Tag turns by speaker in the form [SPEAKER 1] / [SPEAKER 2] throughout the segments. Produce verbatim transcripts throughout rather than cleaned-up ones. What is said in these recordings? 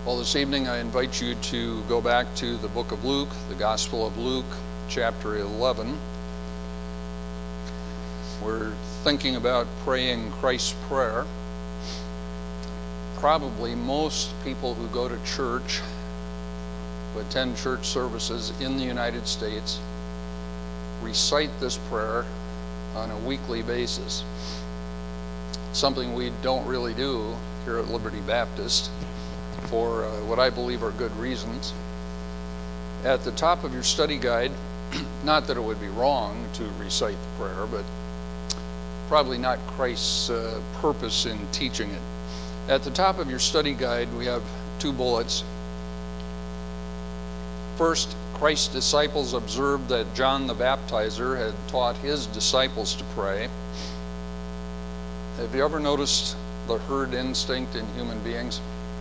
[SPEAKER 1] Well, this evening I invite you to go back to the book of Luke, the Gospel of Luke, chapter eleven. We're thinking about praying Christ's Prayer. Probably most people who go to church, who attend church services in the United States, recite this prayer on a weekly basis. Something we don't really do here at Liberty Baptist, for uh, what I believe are good reasons. At the top of your study guide, not that it would be wrong to recite the prayer, but probably not Christ's uh, purpose in teaching it. At the top of your study guide, we have two bullets. First, Christ's disciples observed that John the Baptizer had taught his disciples to pray. Have you ever noticed the herd instinct in human beings?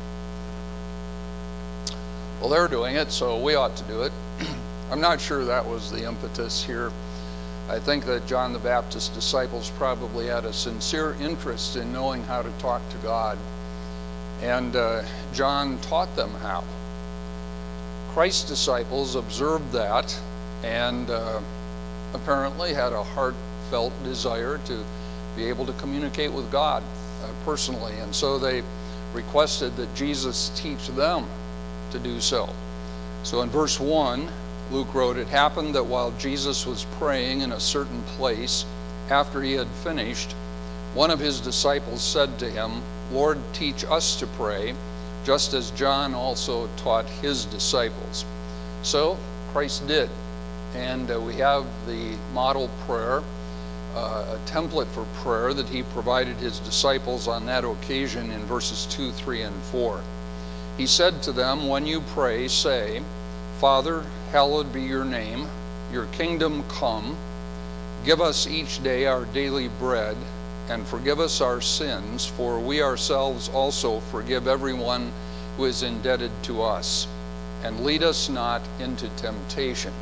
[SPEAKER 1] Well, they're doing it, so we ought to do it. I'm not sure that was the impetus here. I think that John the Baptist's disciples probably had a sincere interest in knowing how to talk to God, and uh, John taught them how. Christ's disciples observed that and uh, apparently had a heartfelt desire to be able to communicate with God uh, personally, and so they requested that Jesus teach them to do so. So in verse one, Luke wrote, "It happened that while Jesus was praying in a certain place, after he had finished, one of his disciples said to him, 'Lord, teach us to pray, just as John also taught his disciples.'" So Christ did, and uh, we have the model prayer, uh, a template for prayer that he provided his disciples on that occasion in verses two, three, and four. He said to them, "When you pray, say, 'Father, hallowed be your name, your kingdom come. Give us each day our daily bread, and forgive us our sins, for we ourselves also forgive everyone who is indebted to us. And lead us not into temptation.'"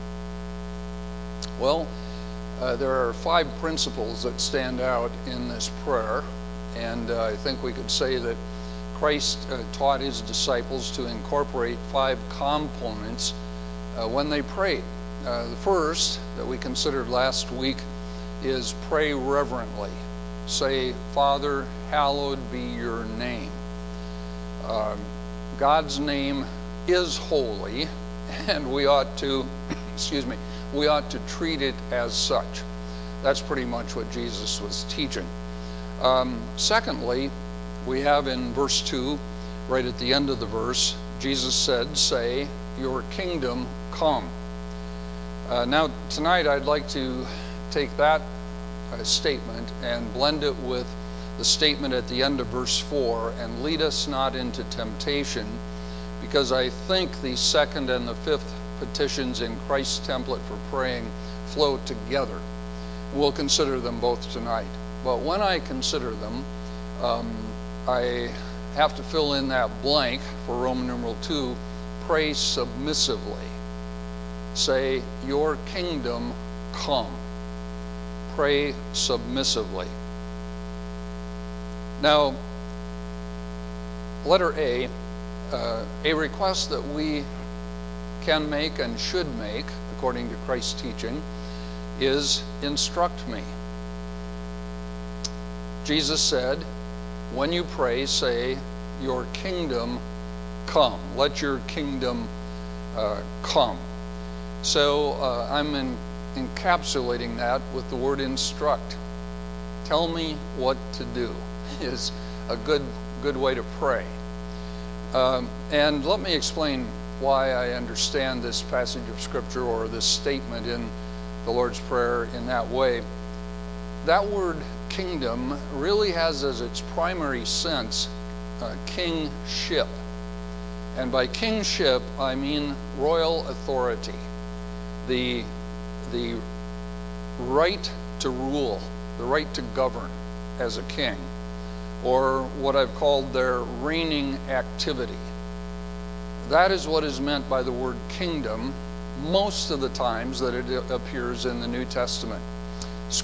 [SPEAKER 1] Well, uh, there are five principles that stand out in this prayer, and uh, I think we could say that Christ uh, taught his disciples to incorporate five components uh, when they prayed. Uh, the first that we considered last week is pray reverently. Say, "Father, hallowed be your name." Uh, God's name is holy, and we ought to, excuse me, we ought to treat it as such. That's pretty much what Jesus was teaching. Um, secondly, we have in verse two, right at the end of the verse, Jesus said, "Say, your kingdom come." Uh, now, tonight I'd like to take that uh, statement and blend it with the statement at the end of verse four, "and lead us not into temptation," because I think the second and the fifth petitions in Christ's template for praying flow together. We'll consider them both tonight. But when I consider them, um, I have to fill in that blank for Roman numeral two, pray submissively. Say, "Your kingdom come." Pray submissively. Now, letter A, uh, a request that we can make and should make, according to Christ's teaching, is instruct me. Jesus said, when you pray, say, "Your kingdom come." Let your kingdom uh, come. So uh, I'm in, encapsulating that with the word instruct. Tell me what to do is a good good way to pray. Um, and let me explain why I understand this passage of Scripture or this statement in the Lord's Prayer in that way. That word kingdom really has as its primary sense uh, kingship. And by kingship, I mean royal authority. The, the right to rule, the right to govern as a king, or what I've called their reigning activity. That is what is meant by the word kingdom most of the times that it appears in the New Testament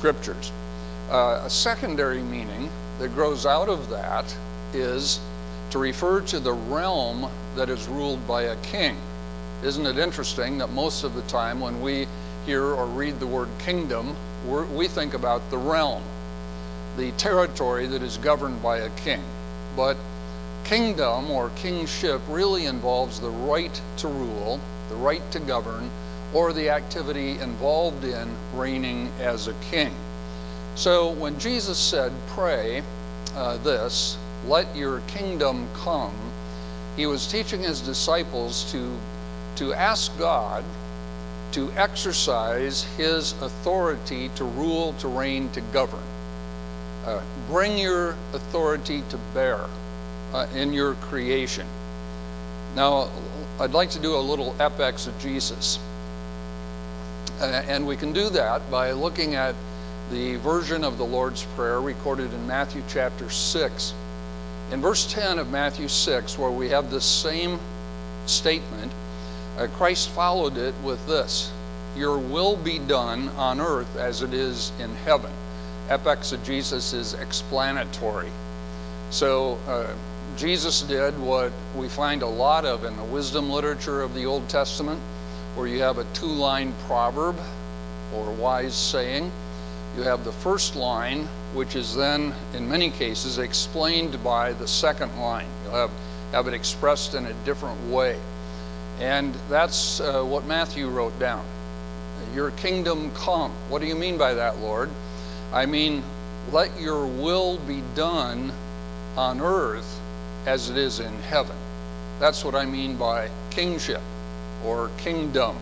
[SPEAKER 1] scriptures. Uh, a secondary meaning that grows out of that is to refer to the realm that is ruled by a king. Isn't it interesting that most of the time when we hear or read the word kingdom, we're, we think about the realm, the territory that is governed by a king. But kingdom or kingship really involves the right to rule, the right to govern, or the activity involved in reigning as a king. So when Jesus said, pray uh, this, let your kingdom come, he was teaching his disciples to, to ask God to exercise his authority to rule, to reign, to govern. Uh, bring your authority to bear uh, in your creation. Now, I'd like to do a little exegesis. Uh, and we can do that by looking at the version of the Lord's Prayer recorded in Matthew chapter six. In verse ten of Matthew six, where we have this same statement, uh, Christ followed it with this: your will be done on earth as it is in heaven. Exegesis is explanatory. So uh, Jesus did what we find a lot of in the wisdom literature of the Old Testament, where you have a two-line proverb or wise saying. You have the first line, which is then, in many cases, explained by the second line. You'll have, have it expressed in a different way. And that's uh, what Matthew wrote down. Your kingdom come. What do you mean by that, Lord? I mean, let your will be done on earth as it is in heaven. That's what I mean by kingship or kingdom.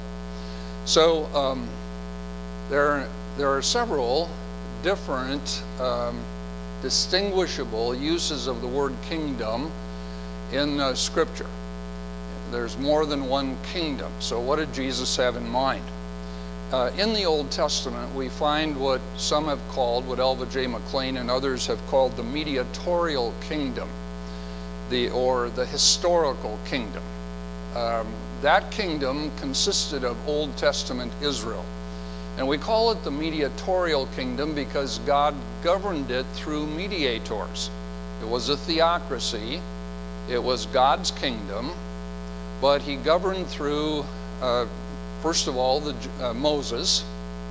[SPEAKER 1] So um, there, there are several different um, distinguishable uses of the word kingdom in uh, Scripture. There's more than one kingdom. So what did Jesus have in mind? Uh, in the Old Testament, we find what some have called, what Elva J. McLean and others have called the mediatorial kingdom, the or the historical kingdom. Um, that kingdom consisted of Old Testament Israel. And we call it the mediatorial kingdom because God governed it through mediators. It was a theocracy. It was God's kingdom, but he governed through uh, first of all, the, uh, Moses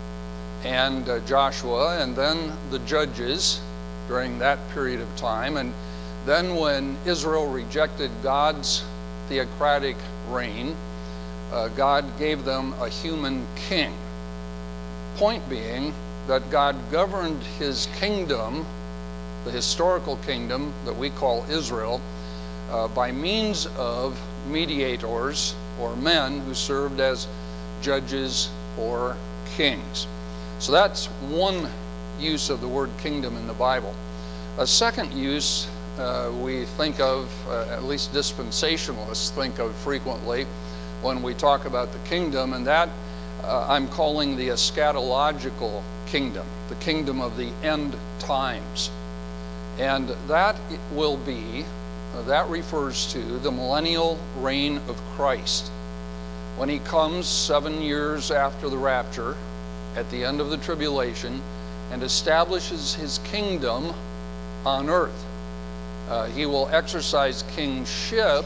[SPEAKER 1] and uh, Joshua, and then the judges during that period of time. And then when Israel rejected God's theocratic reign, uh, God gave them a human king. Point being that God governed his kingdom, the historical kingdom that we call Israel, uh, by means of mediators or men who served as judges or kings. So that's one use of the word kingdom in the Bible. A second use uh, we think of, uh, at least dispensationalists think of frequently when we talk about the kingdom, and that uh, I'm calling the eschatological kingdom, the kingdom of the end times. And that will be, uh, that refers to the millennial reign of Christ. When he comes seven years after the rapture, at the end of the tribulation, and establishes his kingdom on earth. Uh, he will exercise kingship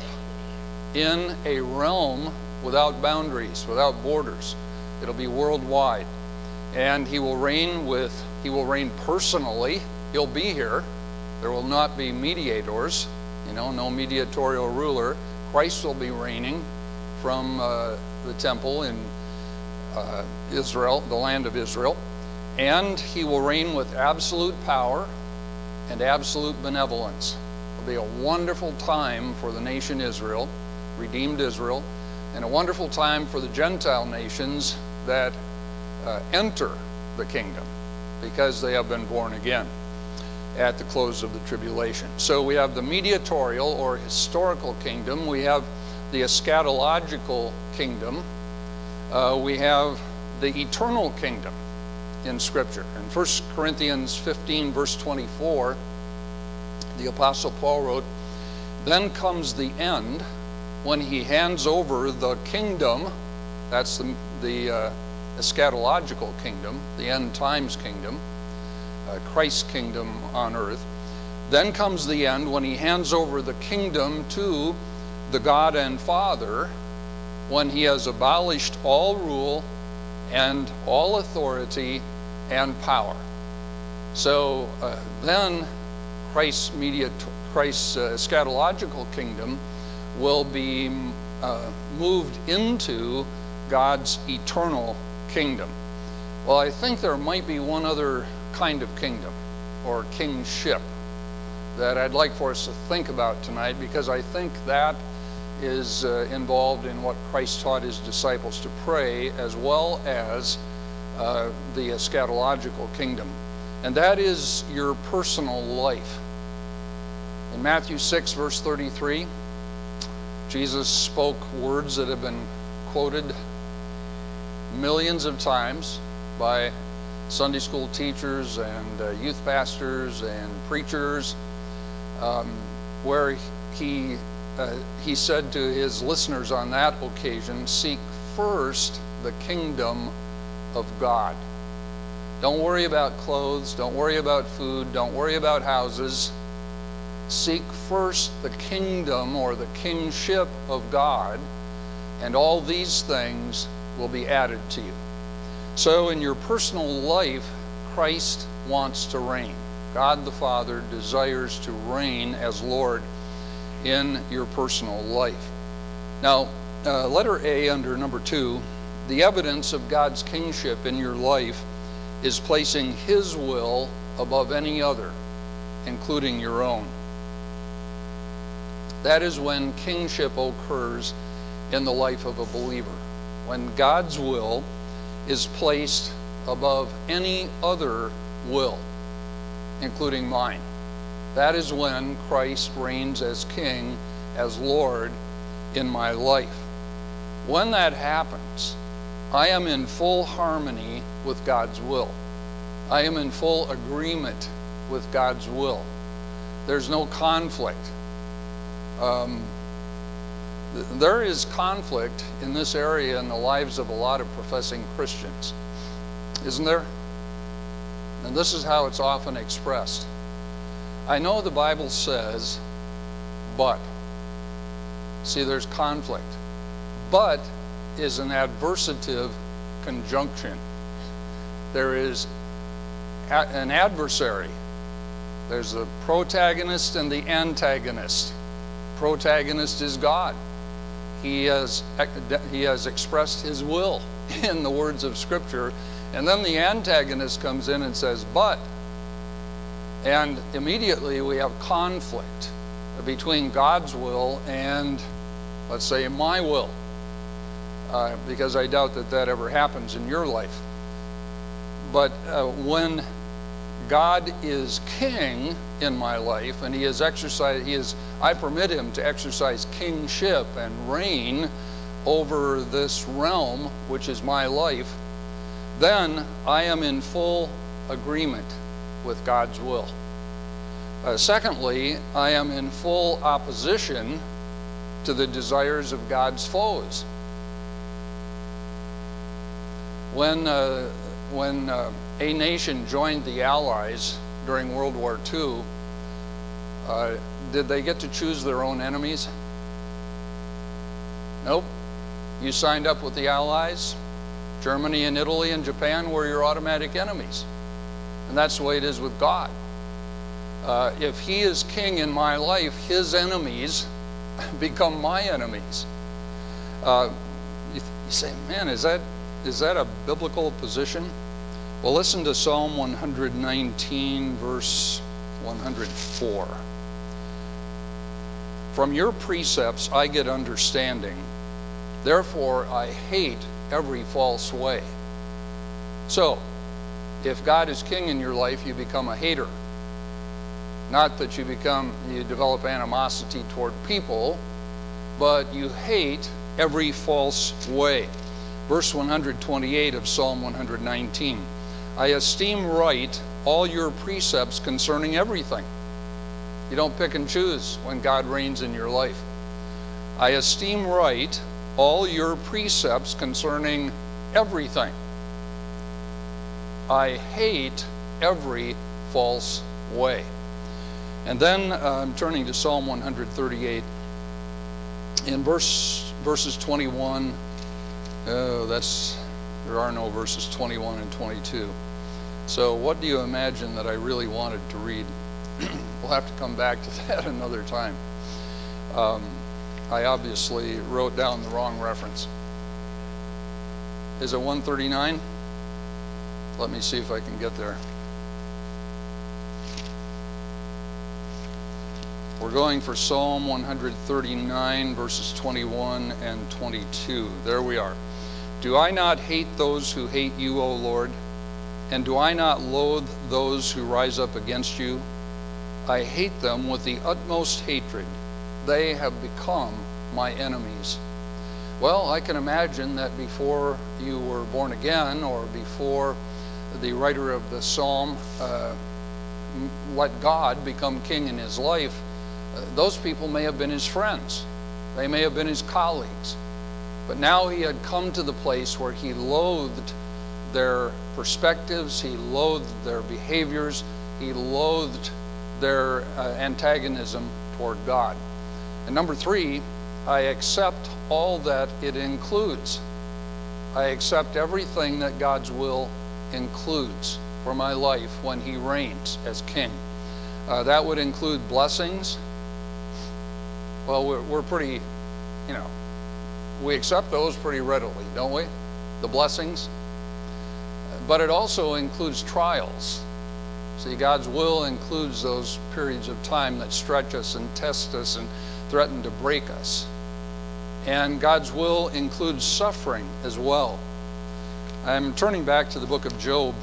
[SPEAKER 1] in a realm without boundaries, without borders. It'll be worldwide. And he will reign with, he will reign personally. He'll be here. There will not be mediators, you know, no mediatorial ruler. Christ will be reigning from uh, the temple in uh, Israel, the land of Israel, and he will reign with absolute power and absolute benevolence. It'll be a wonderful time for the nation Israel, redeemed Israel, and a wonderful time for the Gentile nations that uh, enter the kingdom because they have been born again at the close of the tribulation. So we have the mediatorial or historical kingdom. We have the eschatological kingdom. Uh, we have the eternal kingdom in Scripture. In First Corinthians fifteen, verse twenty-four, the Apostle Paul wrote, "Then comes the end, when he hands over the kingdom," that's the, the uh, eschatological kingdom, the end times kingdom, uh, Christ's kingdom on earth, Then comes the end when he hands over the kingdom to the God and Father, when he has abolished all rule and all authority and power. So uh, then Christ's, media, Christ's uh, eschatological kingdom will be uh, moved into God's eternal kingdom. Well, I think there might be one other kind of kingdom, or kingship, that I'd like for us to think about tonight, because I think that is uh, involved in what Christ taught his disciples to pray, as well as uh, the eschatological kingdom. And that is your personal life. In Matthew six, verse thirty-three, Jesus spoke words that have been quoted millions of times by Sunday school teachers and uh, youth pastors and preachers, um, where he uh, he said to his listeners on that occasion, "Seek first the kingdom of God." Don't worry about clothes, don't worry about food, don't worry about houses. Seek first the kingdom or the kingship of God, and all these things will be added to you. So in your personal life, Christ wants to reign. God the Father desires to reign as Lord in your personal life. Now, uh, letter A under number two, the evidence of God's kingship in your life is placing his will above any other, including your own. That is when kingship occurs in the life of a believer, when God's will is placed above any other will, including mine. That is when Christ reigns as King, as Lord in my life. When that happens, I am in full harmony with God's will. I am in full agreement with God's will. There's no conflict. Um, th- there is conflict in this area in the lives of a lot of professing Christians, isn't there? And this is how it's often expressed. I know the Bible says, but. See, there's conflict. But is an adversative conjunction. There is a- an adversary. There's the protagonist and the antagonist. Protagonist is God. He has, he has expressed his will in the words of Scripture. And then the antagonist comes in and says, but. And immediately we have conflict between God's will and, let's say, my will. Uh, because I doubt that that ever happens in your life. But uh, when God is king in my life, and he is exercised, he is, I permit him to exercise kingship and reign over this realm, which is my life, then I am in full agreement with God's will. Uh, secondly, I am in full opposition to the desires of God's foes. When, uh, when uh, a nation joined the Allies during World War Two, uh, did they get to choose their own enemies? Nope. You signed up with the Allies. Germany and Italy and Japan were your automatic enemies. And that's the way it is with God. Uh, if he is king in my life, his enemies become my enemies. Uh, you, you say, man, is that Is that a biblical position? Well, listen to Psalm one nineteen, verse one hundred four. From your precepts I get understanding. Therefore I hate every false way. So, if God is king in your life, you become a hater. Not that you become, you develop animosity toward people, but you hate every false way. Verse one twenty-eight of Psalm one nineteen. I esteem right all your precepts concerning everything. You don't pick and choose when God reigns in your life. I esteem right all your precepts concerning everything. I hate every false way. And then uh, I'm turning to Psalm one thirty-eight. In verse verses twenty-one, oh, that's there are no verses twenty-one and twenty-two. So what do you imagine that I really wanted to read? We'll have to come back to that another time. Um, I obviously wrote down the wrong reference. Is it one thirty-nine? Let me see if I can get there. We're going for Psalm one thirty-nine, verses twenty-one and twenty-two. There we are. Do I not hate those who hate you, O Lord? And do I not loathe those who rise up against you? I hate them with the utmost hatred. They have become my enemies. Well, I can imagine that before you were born again, or before the writer of the psalm uh, let God become king in his life, uh, those people may have been his friends. They may have been his colleagues. But now he had come to the place where he loathed their perspectives, he loathed their behaviors, he loathed their uh, antagonism toward God. And number three, I accept all that it includes. I accept everything that God's will includes for my life when he reigns as king. Uh, that would include blessings. Well, we're, we're pretty, you know, we accept those pretty readily, don't we? The blessings. But it also includes trials. See, God's will includes those periods of time that stretch us and test us and threaten to break us. And God's will includes suffering as well. I'm turning back to the book of Job,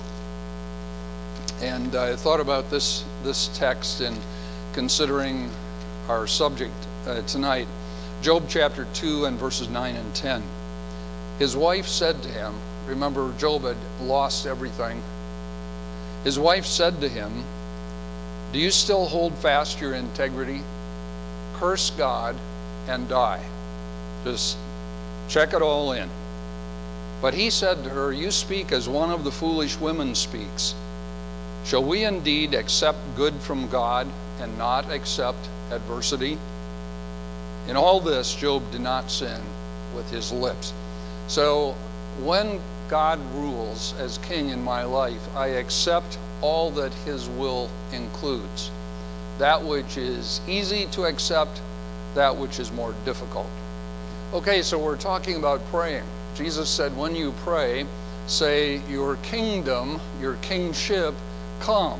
[SPEAKER 1] and I thought about this, this text in considering our subject uh, tonight. Job chapter two and verses nine and ten. His wife said to him, remember Job had lost everything. His wife said to him, do you still hold fast your integrity? Curse God and die. Just check it all in. But he said to her, you speak as one of the foolish women speaks. Shall we indeed accept good from God and not accept adversity? In all this, Job did not sin with his lips. So when God rules as king in my life, I accept all that his will includes. That which is easy to accept, that which is more difficult. Okay, so we're talking about praying. Jesus said, when you pray, say, your kingdom, your kingship, come.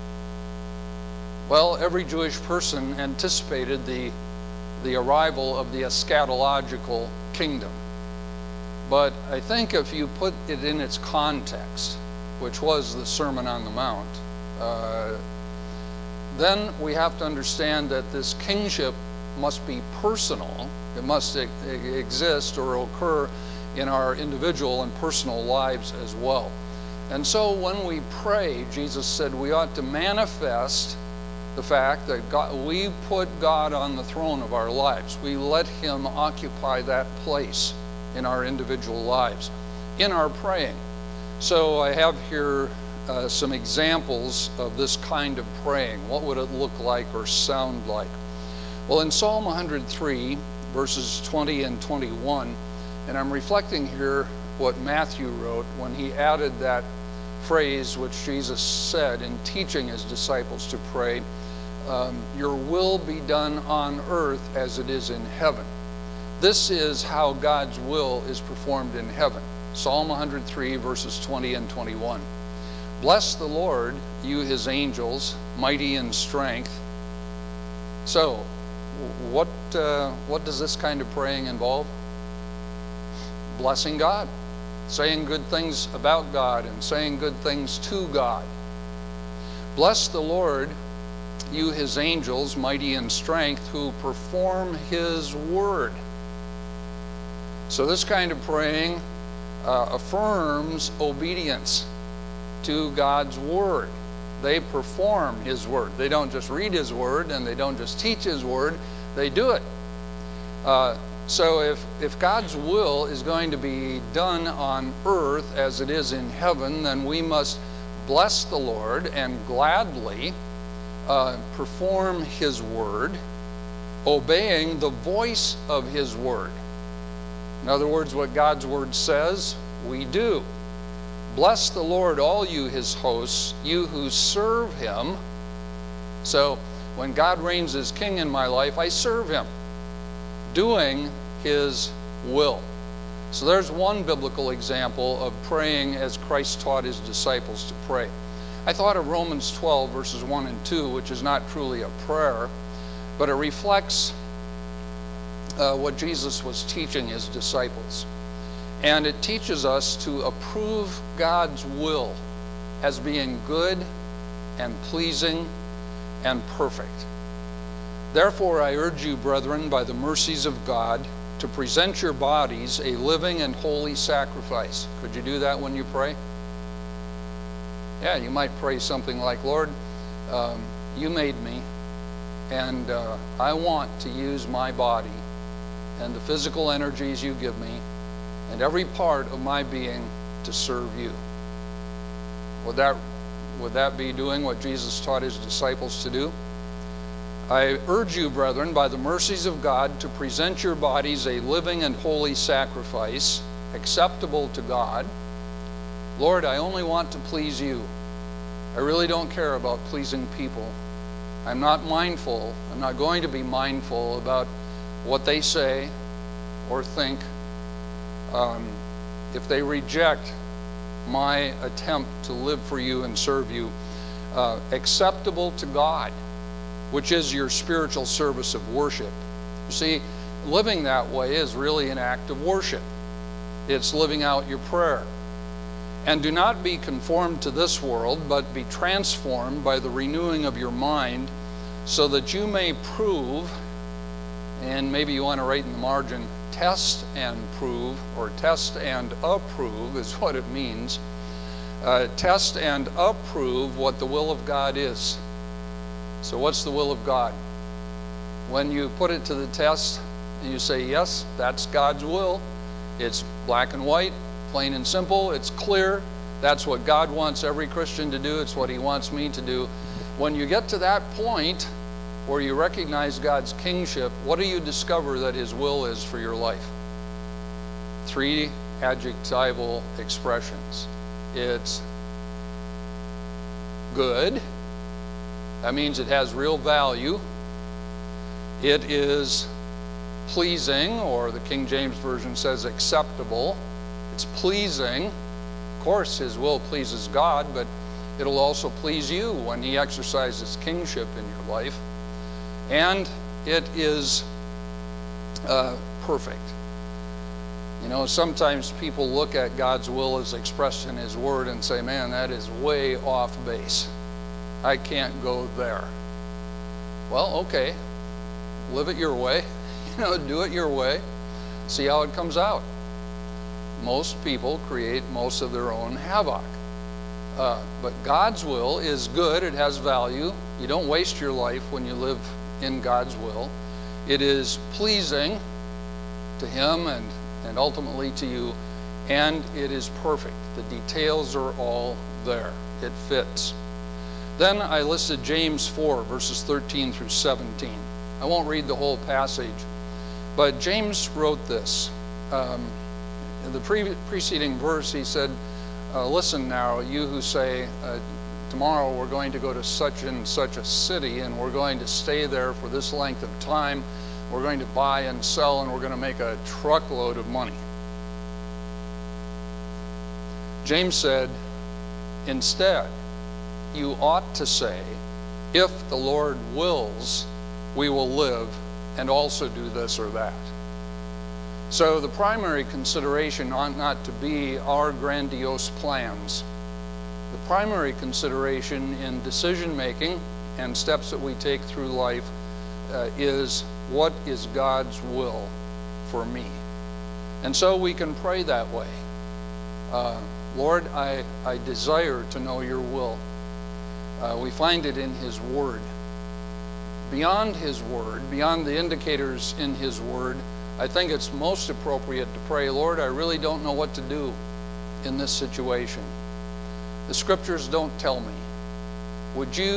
[SPEAKER 1] Well, every Jewish person anticipated the, the arrival of the eschatological kingdom. But I think if you put it in its context, which was the Sermon on the Mount, uh, then we have to understand that this kingship must be personal. It must e- exist or occur in our individual and personal lives as well. And so when we pray, Jesus said we ought to manifest the fact that God, we put God on the throne of our lives. We let him occupy that place in our individual lives, in our praying. So I have here uh, some examples of this kind of praying. What would it look like or sound like? Well, in Psalm one hundred three, verses twenty and twenty-one, and I'm reflecting here what Matthew wrote when he added that phrase which Jesus said in teaching his disciples to pray, um, your will be done on earth as it is in heaven. This is how God's will is performed in heaven. Psalm one hundred three, verses twenty and twenty-one. Bless the Lord, you his angels, mighty in strength. So, what, uh, what does this kind of praying involve? Blessing God, saying good things about God and saying good things to God. Bless the Lord, you his angels, mighty in strength, who perform his word. So this kind of praying uh, affirms obedience to God's word. They perform his word. They don't just read his word and they don't just teach his word, they do it. Uh, so if, if God's will is going to be done on earth as it is in heaven, then we must bless the Lord and gladly uh, perform His word, obeying the voice of His word. In other words, what God's word says, we do. Bless the Lord, all you His hosts, you who serve Him. So when God reigns as king in my life, I serve Him, doing His will. So there's one biblical example of praying as Christ taught His disciples to pray. I thought of Romans twelve, verses one and two, which is not truly a prayer, but it reflects uh, what Jesus was teaching His disciples. And it teaches us to approve God's will as being good and pleasing and perfect. Therefore, I urge you, brethren, by the mercies of God, to present your bodies a living and holy sacrifice. Could you do that when you pray? Yeah, you might pray something like, Lord, um, you made me, and uh, I want to use my body and the physical energies you give me and every part of my being to serve you. Would that, would that be doing what Jesus taught His disciples to do? I urge you, brethren, by the mercies of God, to present your bodies a living and holy sacrifice, acceptable to God. Lord, I only want to please you. I really don't care about pleasing people. I'm not mindful, I'm not going to be mindful about what they say or think. Um, if they reject my attempt to live for you and serve you, uh, acceptable to God, which is your spiritual service of worship. You see, living that way is really an act of worship. It's living out your prayer. And do not be conformed to this world, but be transformed by the renewing of your mind, so that you may prove, and maybe you want to write in the margin, test and prove, or test and approve is what it means. Uh, test and approve what the will of God is. So what's the will of God? When you put it to the test and you say, yes, that's God's will, it's black and white, plain and simple, it's clear, that's what God wants every Christian to do, it's what He wants me to do. When you get to that point where you recognize God's kingship, what do you discover that His will is for your life? Three adjectival expressions. It's good. That means it has real value. It is pleasing, or the King James Version says acceptable. It's pleasing. Of course, His will pleases God, but it'll also please you when He exercises kingship in your life. And it is uh, perfect. You know, sometimes people look at God's will as expressed in His Word and say, man, that is way off base. I can't go there. Well, okay. Live it your way. You know, do it your way. See how it comes out. Most people create most of their own havoc. Uh, but God's will is good. It has value. You don't waste your life when you live in God's will. It is pleasing to Him and, and ultimately to you. And it is perfect. The details are all there. It fits. Then I listed James four, verses thirteen through seventeen. I won't read the whole passage, but James wrote this. Um, in the pre preceding verse, he said, uh, listen now, you who say, uh, tomorrow we're going to go to such and such a city, and we're going to stay there for this length of time. We're going to buy and sell, and we're going to make a truckload of money. James said, instead, you ought to say, if the Lord wills, we will live and also do this or that. So the primary consideration ought not to be our grandiose plans. The primary consideration in decision making and steps that we take through life uh, is, what is God's will for me? And so we can pray that way. Uh, Lord, I, I desire to know your will. Uh, we find it in His Word. Beyond His Word, beyond the indicators in His Word, I think it's most appropriate to pray, Lord, I really don't know what to do in this situation. The Scriptures don't tell me. Would you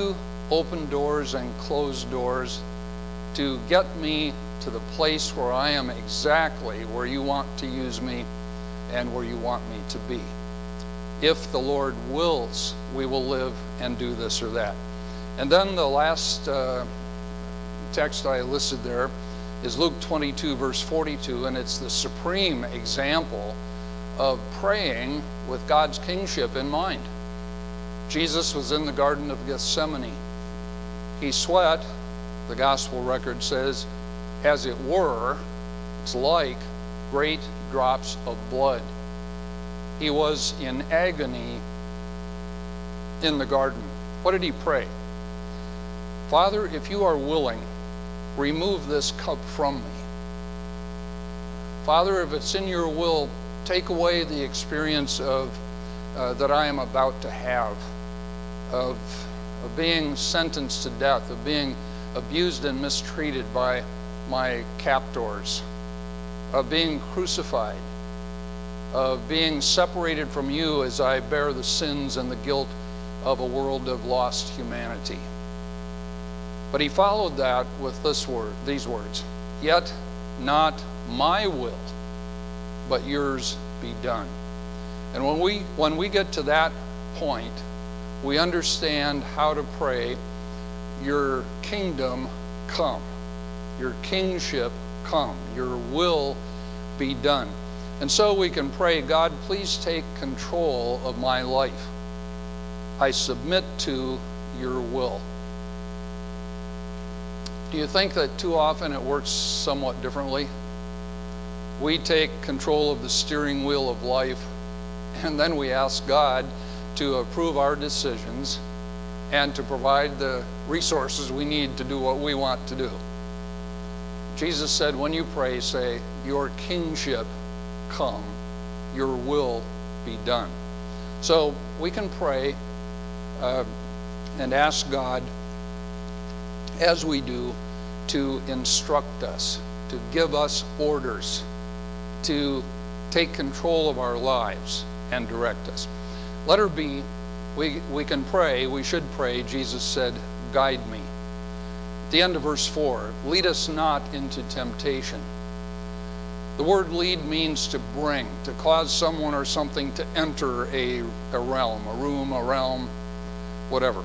[SPEAKER 1] open doors and closed doors to get me to the place where I am exactly where you want to use me and where you want me to be. If the Lord wills, we will live and do this or that. And then the last uh, text I listed there is Luke twenty-two, verse forty-two, and it's the supreme example of praying with God's kingship in mind. Jesus was in the Garden of Gethsemane. He sweat, the gospel record says, as it were, it's like great drops of blood. He was in agony in the garden. What did he pray? Father, if you are willing, remove this cup from me. Father, if it's in your will, take away the experience of uh, that I am about to have, of, of being sentenced to death, of being abused and mistreated by my captors, of being crucified, of being separated from you as I bear the sins and the guilt of a world of lost humanity. But he followed that with this word, these words, yet not my will, but yours be done. And when we when we get to that point, we understand how to pray, your kingdom come, your kingship come, your will be done. And so we can pray, God, please take control of my life. I submit to your will. Do you think that too often it works somewhat differently? We take control of the steering wheel of life, and then we ask God to approve our decisions and to provide the resources we need to do what we want to do. Jesus said, when you pray, say, your kingship come, your will be done. So we can pray uh, and ask God, as we do, to instruct us, to give us orders, to take control of our lives and direct us. Letter B, we, we can pray, we should pray, Jesus said, guide me. At the end of verse four, lead us not into temptation. The word lead means to bring, to cause someone or something to enter a, a realm, a room, a realm, whatever.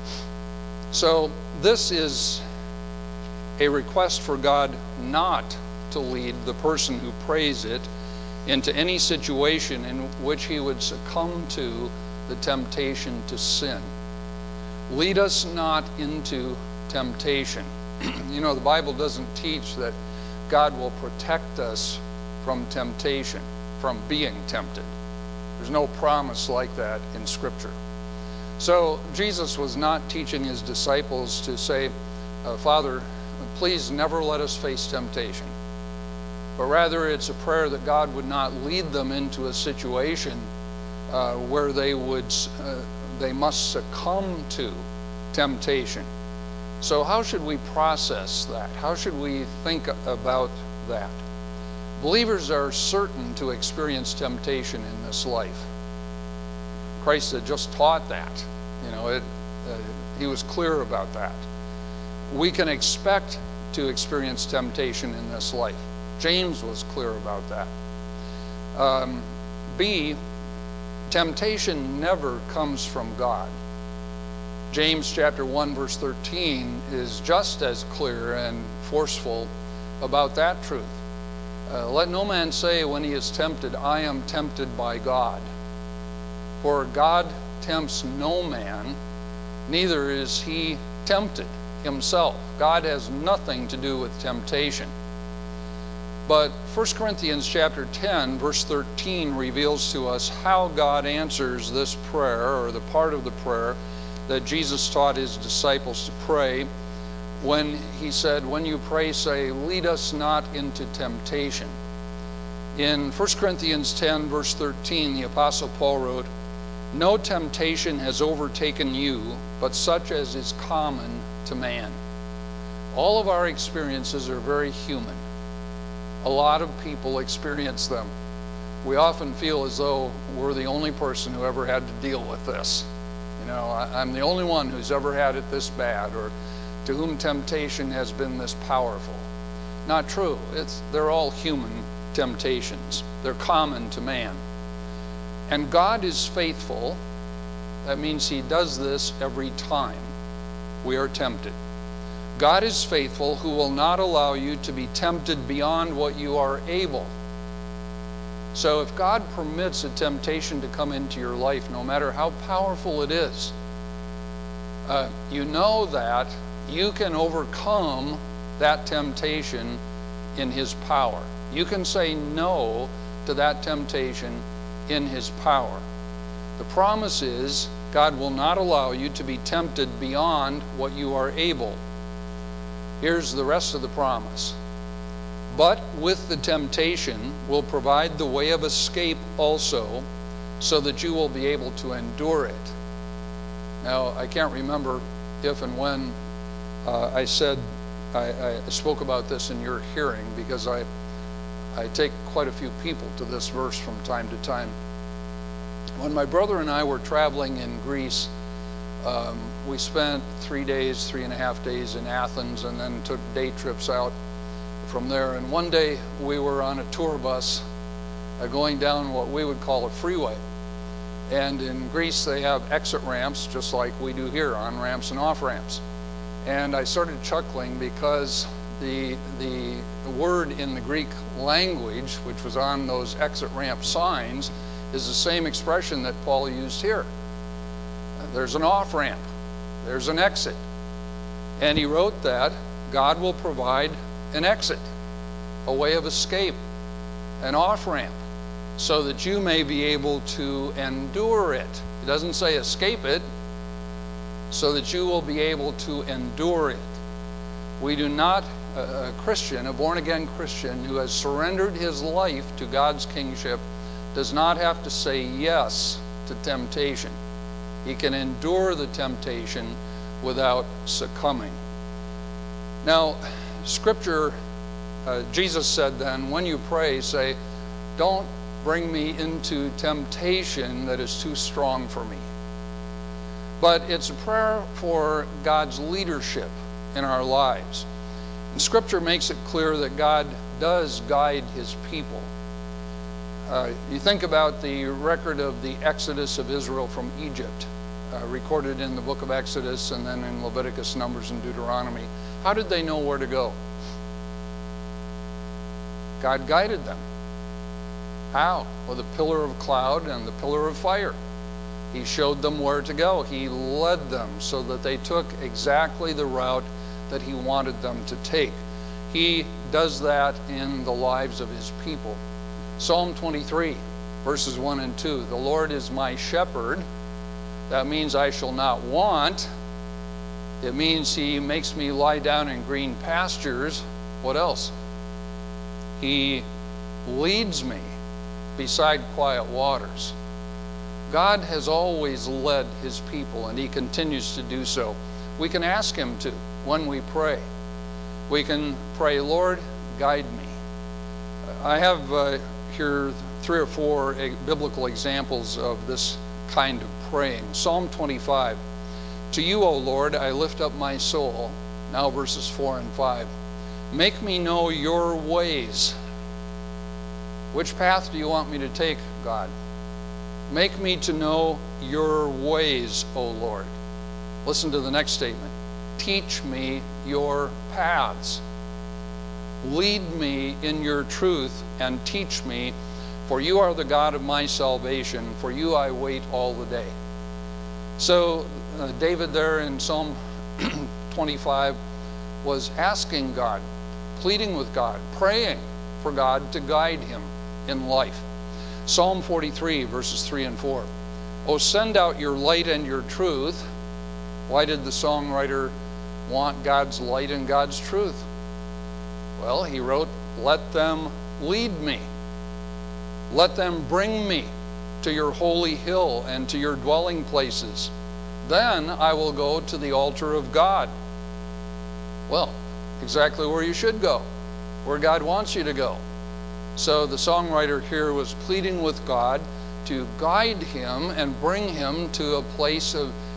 [SPEAKER 1] So this is a request for God not to lead the person who prays it into any situation in which he would succumb to the temptation to sin. Lead us not into temptation. You know, the Bible doesn't teach that God will protect us from temptation, from being tempted. There's no promise like that in Scripture. So Jesus was not teaching his disciples to say, uh, Father, please never let us face temptation. But rather it's a prayer that God would not lead them into a situation uh, where they would uh, they must succumb to temptation. So how should we process that? How should we think about that? Believers are certain to experience temptation in this life. Christ had just taught that. You know, it, uh, he was clear about that. We can expect to experience temptation in this life. James was clear about that. Um, B, temptation never comes from God. James chapter one verse thirteen is just as clear and forceful about that truth. Uh, let no man say when he is tempted, I am tempted by God. For God tempts no man, neither is he tempted himself. God has nothing to do with temptation. But First Corinthians chapter ten verse thirteen reveals to us how God answers this prayer, or the part of the prayer that Jesus taught his disciples to pray when he said, when you pray, say, lead us not into temptation. In First Corinthians ten verse thirteen, the Apostle Paul wrote, no temptation has overtaken you, but such as is common to man. All of our experiences are very human. A lot of people experience them. We often feel as though we're the only person who ever had to deal with this. You know, I, I'm the only one who's ever had it this bad, or to whom temptation has been this powerful. Not true. It's, they're all human temptations. They're common to man. And God is faithful. That means He does this every time we are tempted. God is faithful, who will not allow you to be tempted beyond what you are able. So if God permits a temptation to come into your life, no matter how powerful it is, uh, you know that you can overcome that temptation in His power. You can say no to that temptation in His power. The promise is God will not allow you to be tempted beyond what you are able. Here's the rest of the promise. But with the temptation will provide the way of escape also, so that you will be able to endure it. Now, I can't remember if and when uh, I said, I, I spoke about this in your hearing, because I, I take quite a few people to this verse from time to time. When my brother and I were traveling in Greece, um, we spent three days, three and a half days in Athens, and then took day trips out from there. And one day we were on a tour bus uh, going down what we would call a freeway. And in Greece they have exit ramps, just like we do here, on ramps and off ramps. And I started chuckling because the, the word in the Greek language, which was on those exit ramp signs, is the same expression that Paul used here. There's an off ramp, there's an exit. And he wrote that God will provide an exit, a way of escape, an off ramp, so that you may be able to endure it. It doesn't say escape it, so that you will be able to endure it. We do not, a Christian, a born-again Christian who has surrendered his life to God's kingship, does not have to say yes to temptation. He can endure the temptation without succumbing. Now, Scripture, uh, Jesus said then, when you pray, say, don't bring me into temptation that is too strong for me. But it's a prayer for God's leadership in our lives. And Scripture makes it clear that God does guide His people. Uh, you think about the record of the exodus of Israel from Egypt, uh, recorded in the book of Exodus and then in Leviticus, Numbers, and Deuteronomy. How did they know where to go? God guided them. How? With a pillar of cloud and the pillar of fire. He showed them where to go. He led them so that they took exactly the route that He wanted them to take. He does that in the lives of His people. Psalm twenty-three, verses one and two. The Lord is my shepherd. That means I shall not want. It means He makes me lie down in green pastures. What else? He leads me beside quiet waters. God has always led His people, and He continues to do so. We can ask Him to when we pray. We can pray, Lord, guide me. I have uh, here three or four uh, biblical examples of this kind of praying. Psalm twenty-five. To you, O Lord, I lift up my soul. Now verses four and five. Make me know your ways. Which path do you want me to take, God? Make me to know your ways, O Lord. Listen to the next statement. Teach me your paths. Lead me in your truth and teach me, for you are the God of my salvation. For you I wait all the day. So uh, David there in Psalm twenty-five was asking God, pleading with God, praying for God to guide him in life. Psalm forty-three, verses three and four. Oh, send out your light and your truth. Why did the songwriter want God's light and God's truth? Well, he wrote, let them lead me. Let them bring me to your holy hill and to your dwelling places. Then I will go to the altar of God. Well, exactly where you should go, where God wants you to go. So the songwriter here was pleading with God to guide him and bring him to a place of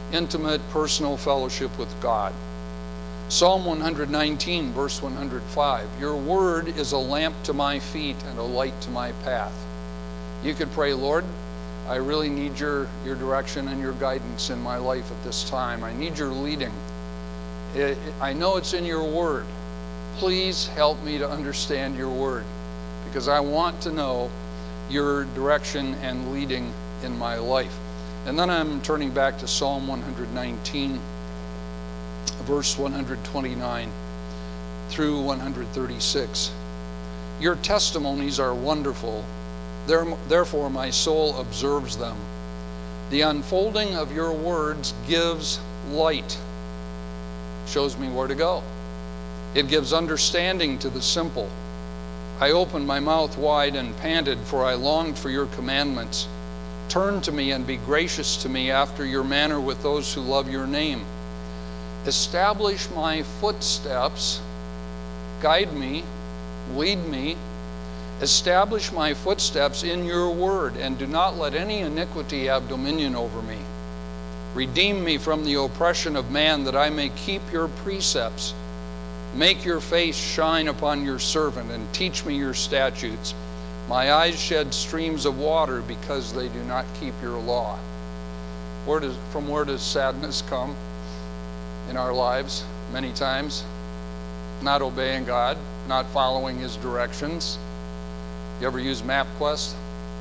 [SPEAKER 1] intimate, personal fellowship with God. Psalm one nineteen, verse one hundred five, your word is a lamp to my feet and a light to my path. You could pray, Lord, I really need your, your direction and your guidance in my life at this time. I need your leading. It, it, I know it's in your word. Please help me to understand your word, because I want to know your direction and leading in my life. And then I'm turning back to Psalm one nineteen, verse one twenty-nine through one thirty-six. Your testimonies are wonderful. Therefore my soul observes them. The unfolding of your words gives light, shows me where to go. It gives understanding to the simple. I opened my mouth wide and panted, for I longed for your commandments. Turn to me and be gracious to me after your manner with those who love your name. Establish my footsteps, guide me, lead me. Establish my footsteps in your word, and do not let any iniquity have dominion over me. Redeem me from the oppression of man, that I may keep your precepts. Make your face shine upon your servant, and teach me your statutes. My eyes shed streams of water, because they do not keep your law. Where does, from where does sadness come in our lives? Many times, not obeying God, not following His directions. You ever use MapQuest?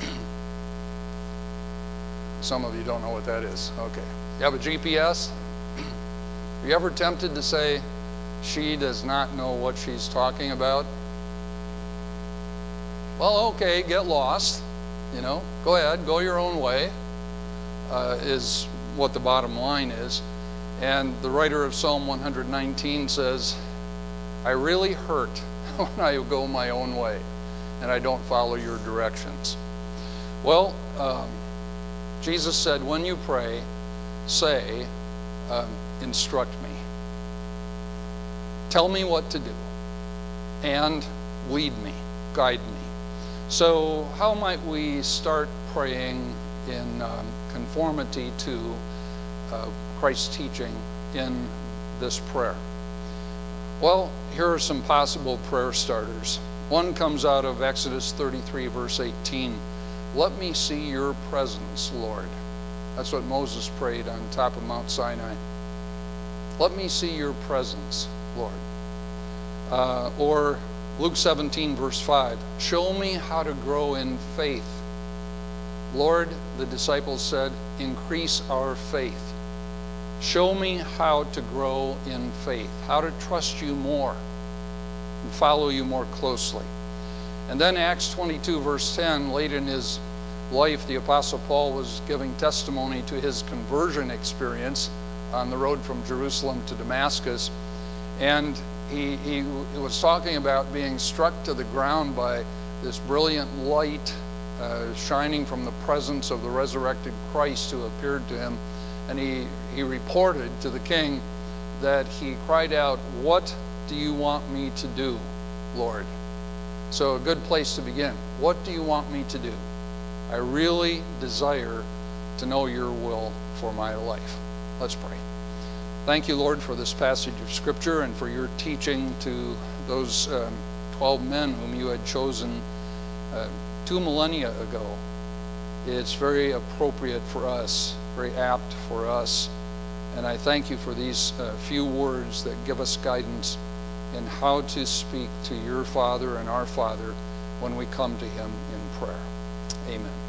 [SPEAKER 1] Some of you don't know what that is. Okay. You have a G P S? Are you ever tempted to say, she does not know what she's talking about? Well, okay, get lost. You know, go ahead, go your own way, uh, is what the bottom line is. And the writer of Psalm one nineteen says, I really hurt when I go my own way and I don't follow your directions. Well, um, Jesus said, when you pray, say, um, instruct me. Tell me what to do, and lead me, guide me. So how might we start praying in um, conformity to uh, Christ's teaching in this prayer? Well, here are some possible prayer starters. One comes out of Exodus thirty-three, verse eighteen. Let me see your presence, Lord. That's what Moses prayed on top of Mount Sinai. Let me see your presence, Lord. Uh, or Luke seventeen, verse five. Show me how to grow in faith. Lord, the disciples said, increase our faith. Show me how to grow in faith, how to trust you more and follow you more closely. And then Acts twenty-two, verse ten, late in his life, the Apostle Paul was giving testimony to his conversion experience on the road from Jerusalem to Damascus. And he, he was talking about being struck to the ground by this brilliant light uh, shining from the presence of the resurrected Christ who appeared to him. And he, he reported to the king that he cried out, what do you want me to do, Lord? So a good place to begin. What do you want me to do? I really desire to know your will for my life. Let's pray. Thank you, Lord, for this passage of Scripture and for your teaching to those um, twelve men whom you had chosen uh, two millennia ago. It's very appropriate for us, very apt for us. And I thank you for these uh, few words that give us guidance in how to speak to your Father and our Father when we come to him in prayer. Amen.